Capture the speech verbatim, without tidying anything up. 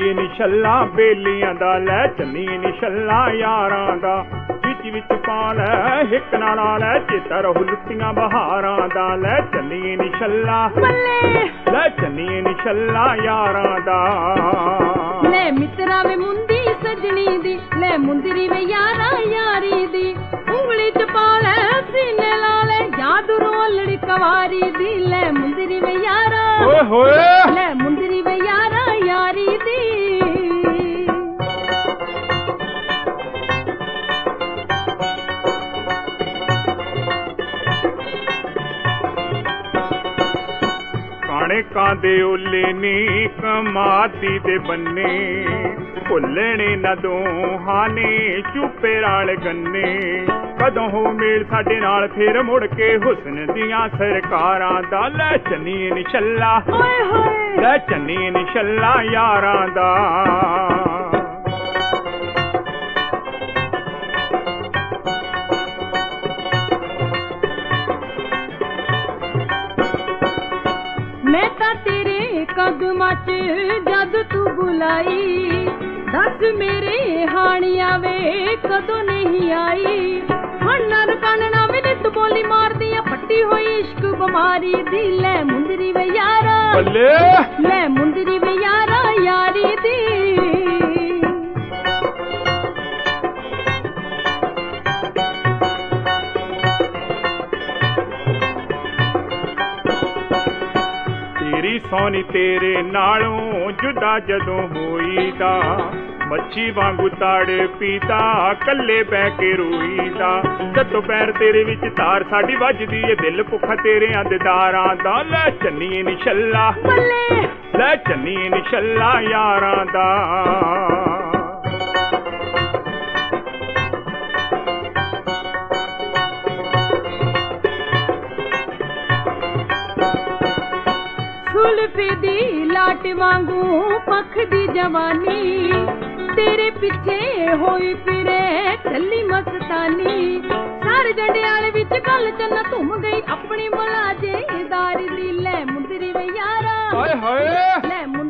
ਚੱਲੀਏ ਨੀ ਛੱਲਾਂ ਬੇਲੀਆਂ ਦਾ, ਲੈ ਚੱਲੀਏ ਨੀ ਛੱਲਾਂ ਯਾਰਾਂ ਦਾ। ਵਿੱਚ ਵਿੱਚ ਪਾ ਲੈ ਹਿੱਕ ਨਾਲ ਆ ਲੈ, ਚੇਤਾ ਰਹੂ ਲੁੱਟੀਆਂ ਬਹਾਰਾਂ ਦਾ। ਲੈ ਚੱਲੀਏ ਨੀ ਛੱਲਾਂ ਲੈ ਚੱਲੀਏ ਨੀ ਛੱਲਾਂ ਯਾਰਾਂ ਦਾ। ਲੈ ਮਿੱਤਰਾ ਵੇ ਮੁੰਦੀ ਸਜਣੀ ਦੀ, ਲੈ ਮੁੰਦਰੀ ਵੇ ਯਾਰਾ ਯਾਰੀ ਦੀ। ਉਂਗਲੀ ਚ ਪਾ ਲੈ ਸੀਨੇ ਲਾ ਲੈ, ਯਾਦ ਰੋਲੜੀ ਕਵਾਰੀ ਦੀ। ਲੈ ਮੁੰਦਰੀ ਵੇ ਯਾਰਾ ਓਏ ਹੋਏ ਲੈ ਮੁੰਦਰੀ ਵੇ ਯਾਰਾ ਯਾਰੀ ਦੀ। ਕਣਕਾਂ ਦੇ ਓਲੇ ਨੀ ਕਮਾਦੀ ਦੇ ਬੰਨੇ, ਭੁੱਲਣੇ ਨਾ ਦੋਹਾਂ ਨੇ ਚੁੱਪੇ ਰਾਲ ਗੰਨੇ। ਕਦੋਂ ਹੋ ਮੇਲ ਸਾਡੇ ਨਾਲ ਫੇਰ ਮੁੜ ਕੇ ਹੁਸਨ ਦੀਆਂ ਸਰਕਾਰਾਂ ਦਾ। ਲੈ ਚੱਲੀਏ ਨੀ ਛੱਲਾਂ ਓਏ ਹੋਏ ਲੈ ਚੱਲੀਏ ਨੀ ਛੱਲਾਂ ਯਾਰਾਂ ਦਾ। ਮੈਂ ਤਾਂ ਤੇਰੇ ਕਦਮਾਂ ਚ ਜਦ ਤੂੰ ਬੁਲਾਈ, ਦੱਸ ਮੇਰੇ ਹਾਣੀਆਂ ਵੇ ਕਦੋਂ ਨਹੀਂ ਆਈ। ਹਣਰ ਕੰਨਣਾ ਵੀ ਨਿਤ ਬੋਲੀ ਮਾਰਦੀ ਆ, ਫੱਟੀ ਹੋਈ ਇਸ਼ਕ ਬਿਮਾਰੀ ਦੀ। ਲੈ ਮੁੰਦਰੀ ਵੇ ਯਾਰਾ ਬੱਲੇ ਲੈ ਮੁੰਦਰੀ ਵੇ ਯਾਰਾ ਯਾਰੀ ਦੀ। ਤੇਰੀ ਸੋਹਣੀ ਤੇਰੇ ਨਾਲੋਂ ਜੁਦਾ ਜਦੋਂ ਹੋਈਦਾ, ਮੱਛੀ ਵਾਂਗੂ ਤੜ ਪੀਤਾ ਕੱਲੇ ਬਹਿ ਕੇ ਰੋਈਦਾ। ਜਦੋਂ ਪੈਰ ਤੇਰੇ ਵਿੱਚ ਤਾਰ ਸਾਡੀ ਵੱਜਦੀ ਏ, ਦਿਲ ਭੁੱਖਾ ਤੇਰਿਆਂ ਦਿਦਾਰਾਂ ਦਾ। ਲੈ ਚੱਲੀਏ ਨੀ ਛੱਲਾਂ ਬੱਲੇ ਲੈ ਚੱਲੀਏ ਨੀ ਛੱਲਾਂ ਯਾਰਾਂ ਦਾ। ਸੁਲਫੀ ਦੀ ਲਾਟ ਵਾਂਗੂ ਪੱਖ ਦੀ ਜਵਾਨੀ, ਤੇਰੇ ਪਿੱਛੇ ਹੋਈ ਫਿਰੇ ਚੱਲੀ ਮਸਤਾਨੀ। ਸਰ ਜੰਡਿਆਲੇ ਵਿੱਚ ਗੱਲ ਚੰਨਾ ਧੁੰਮ ਗਈ, ਆਪਣੀ ਮੁਲਾਜ਼ੇਦਾਰੀ ਦੀ। ਲੈ ਮੁੰਦਰੀ ਵੇ ਯਾਰਾ ਹਾਏ ਹਾਏ ਲੈ